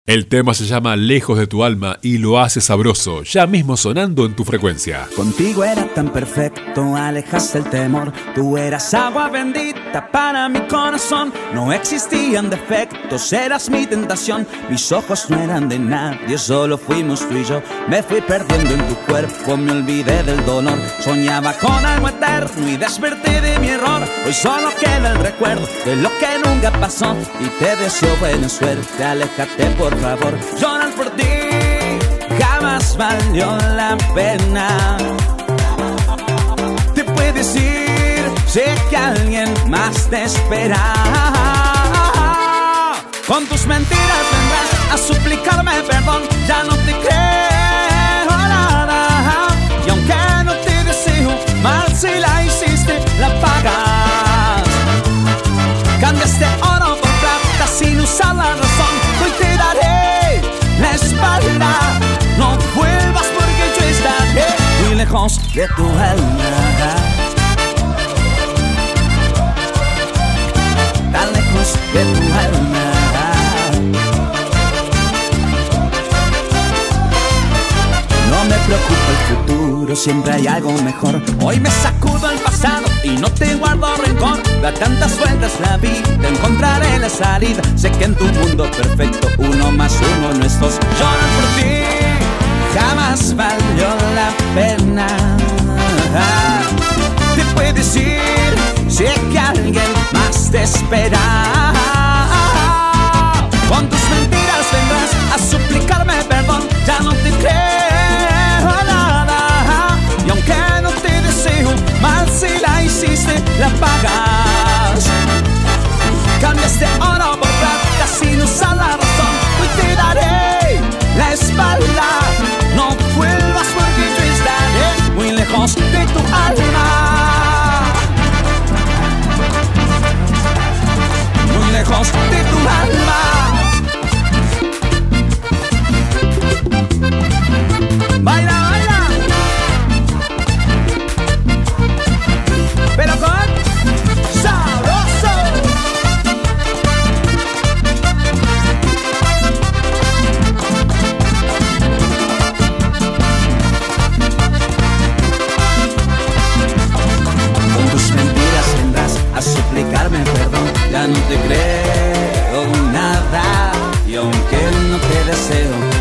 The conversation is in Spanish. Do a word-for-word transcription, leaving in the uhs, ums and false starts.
El tema se llama Lejos de tu alma y lo hace sabroso, ya mismo sonando en tu frecuencia. Contigo era tan perfecto, alejaste el temor. Tú eras agua bendita para mi corazón. No existían defectos, eras mi tentación. Mis ojos no eran de nadie, solo fuimos tú y yo. Me fui perdiendo en tu cuerpo, me olvidé del dolor. Soñaba con algo eterno y desperté de mi error. Hoy solo queda el recuerdo de lo que nunca pasó. Y te deseo buena suerte, aléjate por favor. Llorar por ti jamás valió la pena. Te puedes ir, sé que alguien más te espera. Con tus mentiras vendrás a suplicarme perdón. Ya no te creo nada. Y aunque no te deseo mal, si la hiciste, la pagas. Cambiaste oro por plata sin usar la razón. Hoy te daré la espalda. No vuelvas porque yo estaré muy lejos de tu alma. Tan lejos de tu alma. No me preocupa el futuro, siempre hay algo mejor. Hoy me sacudo el pasado y no te guardo rencor. Da tantas vueltas la vida, encontraré la salida. Sé que en tu mundo perfecto uno más uno no es dos. Llorar por ti jamás valió la pena. Te puedes ir, sé que alguien más te espera. Con tus mentiras vendrás a suplicarme perdón. Ya no te creo nada. Y aunque no te deseo mal, si la hiciste, la pagas. Cambiaste oro por plata sin usar la razón. Hoy te daré la espalda. No vuelvas porque yo estaré muy lejos de tu alma. Muy lejos de tu alma. Baila, baila. Pero con sabroso. Con tus mentiras vendrás a suplicarme perdón. Ya no te creo nada. Y aunque no te deseo